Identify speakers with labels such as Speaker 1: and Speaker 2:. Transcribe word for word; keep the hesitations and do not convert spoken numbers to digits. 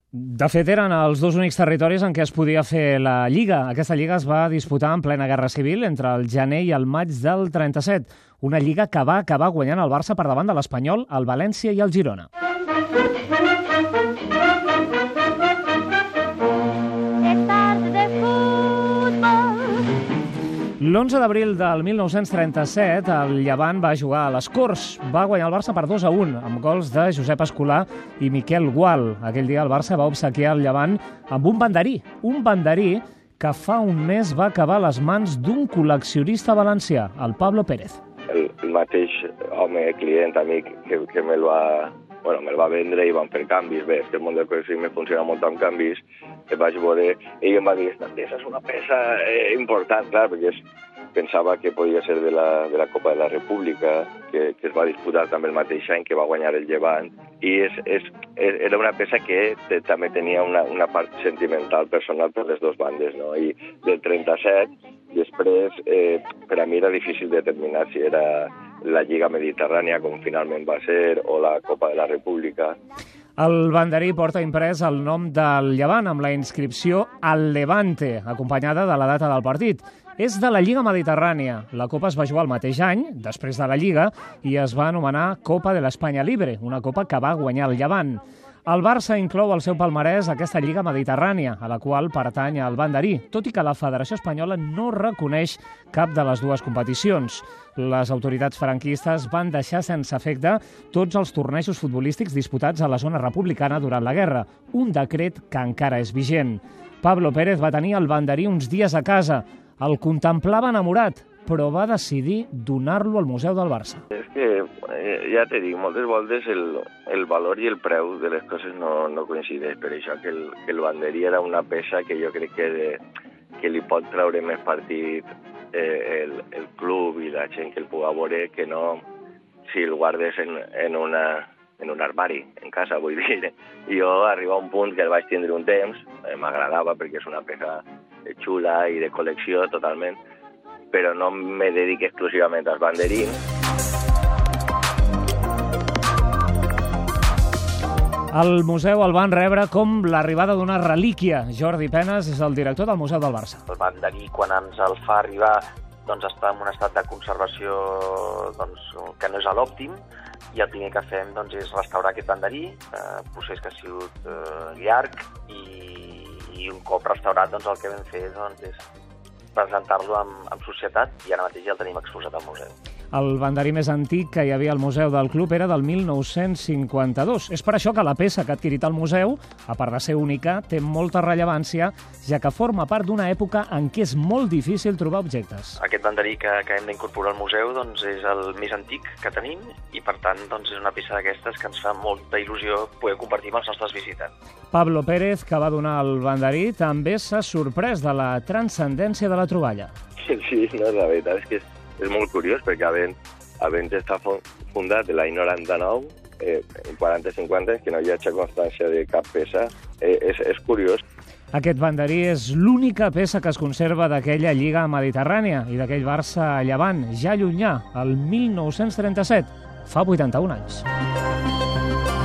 Speaker 1: De fet, eren els dos únics territoris en què es podia fer la Lliga. Aquesta Lliga es va disputar en plena Guerra Civil entre el gener i el maig del trenta-set. Una Lliga que va acabar guanyant el Barça per davant de l'Espanyol, el València i el Girona. l'onze d'abril del mil nou-cents trenta-set, el Llevant va jugar a les Corts. Va guanyar el Barça per dos a un, amb gols de Josep Escolà i Miquel Gual. Aquell dia el Barça va obsequiar el Llevant amb un banderí. Un banderí que fa un mes va acabar a les mans d'un col·leccionista valencià, el Pablo Pérez.
Speaker 2: El, el mateix home, client, amic, que, que me'l va... Bueno, me'l va vendre i van fer canvis. Bé, és que el món del col·leccionisme funciona molt amb canvis. El vaig veure i em va dir, esta peça és una peça eh, important, clar, perquè és, pensava que podia ser de la, de la Copa de la República, que, que es va disputar també el mateix any que va guanyar el Llevant, i és, és, era una peça que te, també tenia una, una part sentimental, personal per les dues bandes, no? I del trenta-set, després, eh, per a mi era difícil determinar si era la Lliga Mediterrània, com finalment va ser, o la Copa de la República.
Speaker 1: El banderí porta imprès el nom del Llevant amb la inscripció Al Levante, acompanyada de la data del partit. És de la Lliga Mediterrània. La Copa es va jugar el mateix any, després de la Lliga, i es va anomenar Copa de l'Espanya Libre, una copa que va guanyar el Llevant. El Barça inclou al seu palmarès aquesta Lliga Mediterrània, a la qual pertany el banderí, tot i que la Federació Espanyola no reconeix cap de les dues competicions. Les autoritats franquistes van deixar sense efecte tots els tornejos futbolístics disputats a la zona republicana durant la guerra, un decret que encara és vigent. Pablo Pérez va tenir el banderí uns dies a casa. El contemplava enamorat, però va decidir donar-lo al Museu del Barça.
Speaker 2: És que, eh, ja t'he dit, moltes voltes el, el valor i el preu de les coses no, no coincideix. Per això que el, que el banderí era una peça que jo crec que, de, que li pot treure més partit eh, el, el club i la gent que el puga veure que no si el guardes en, en, una, en un armari, en casa, vull dir. Jo arriba a un punt que el vaig tindre un temps, eh, m'agradava perquè és una peça xula i de col·lecció totalment, però no me dedico exclusivament als banderins.
Speaker 1: Al museu el van rebre com l'arribada d'una relíquia. Jordi Penes és el director del Museu del Barça.
Speaker 3: El banderí, quan ens el fa arribar, doncs està en un estat de conservació doncs, que no és a l'òptim, i el primer que fem doncs, és restaurar aquest banderí, eh, procés que ha sigut eh, llarg, i, i un cop restaurat doncs, el que vam fer doncs, és presentar-lo en, en societat, i ara mateix ja el tenim exposat al museu.
Speaker 1: El banderí més antic que hi havia al museu del club era del mil nou-cents cinquanta-dos. És per això que la peça que ha adquirit el museu, a part de ser única, té molta rellevància, ja que forma part d'una època en què és molt difícil trobar objectes.
Speaker 3: Aquest banderí que, que hem d'incorporar al museu doncs, és el més antic que tenim i, per tant, doncs, és una peça d'aquestes que ens fa molta il·lusió poder compartir amb els nostres visitants.
Speaker 1: Pablo Pérez, que va donar el banderí, també s'ha sorprès de la transcendència de la troballa.
Speaker 2: Sí, no, la veritat és que és és molt curiós perquè havent, havent estat fundat l'any noranta-nou, eh, quaranta cinquanta, que no hi ha constància de cap peça, eh, és, és curiós.
Speaker 1: Aquest banderí és l'única peça que es conserva d'aquella Lliga Mediterrània i d'aquell Barça Llevant, ja llunyà, el mil nou-cents trenta-set, fa vuitanta-un anys.